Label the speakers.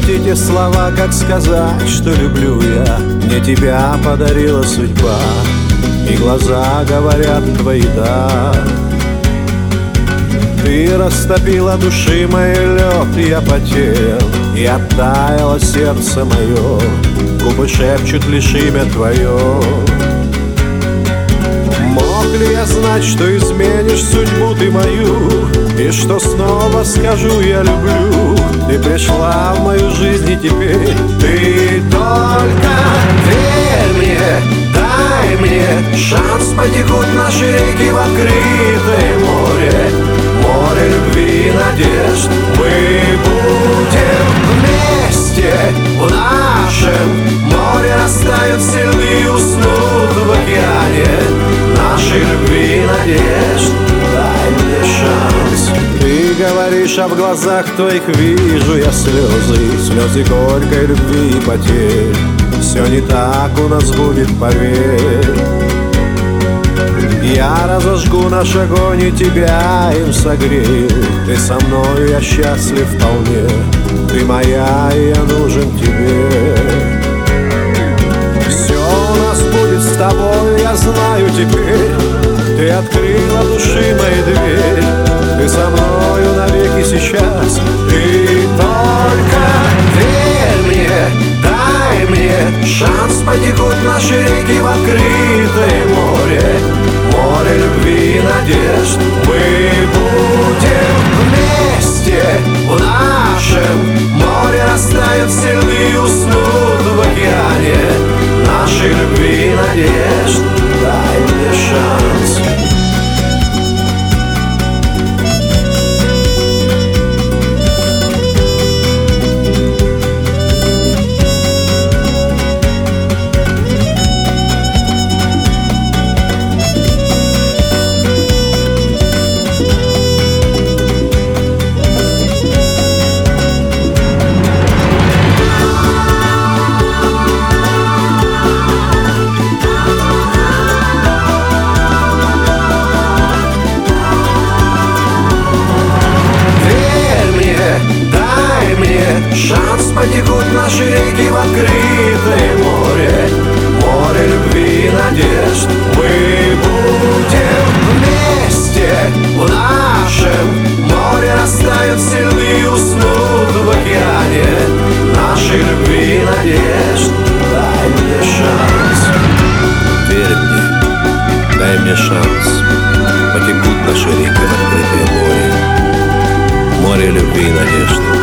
Speaker 1: вот эти слова, как сказать, что люблю я. Мне тебя подарила судьба, и глаза говорят твои «да». Ты растопила души мои лед, и я потел, и оттаяло сердце мое. Губы шепчут лишь имя твое. Мог ли я знать, что изменишь судьбу ты мою, и что снова скажу я люблю? Ты пришла в мою жизнь, и теперь ты только верь мне, дай мне шанс. Потекут наши реки в открытое море, море любви и надежд. Мы будем вместе в нашем море, растают все льды и уснут в океане нашей любви и надежд. Дай мне шанс. Ты говоришь, а в глазах твоих вижу я слезы, слезы горькой любви и потерь. Все не так у нас будет, поверь. Я разожгу наш огонь и тебя им согрею. Ты со мною, я счастлив вполне. Ты моя, и я нужен тебе. Все у нас будет с тобой, я знаю теперь. Ты открыла души моей дверь. Ты со мною навеки сейчас. Ты только верь мне, дай мне шанс. Потекут наши реки в открытое море, море любви и надежд. Мы будем вместе в нашем море, растают все льды и уснут в океане нашей любви и надежд. Дай мне шанс. Шанс, потекут наши реки в открытое море, море любви и надежд. Мы будем вместе в нашем море, растают все льды и уснут в океане нашей любви и надежд. Дай мне шанс.
Speaker 2: Верь мне, дай мне шанс. Потекут наши реки в открытое море, море любви и надежд.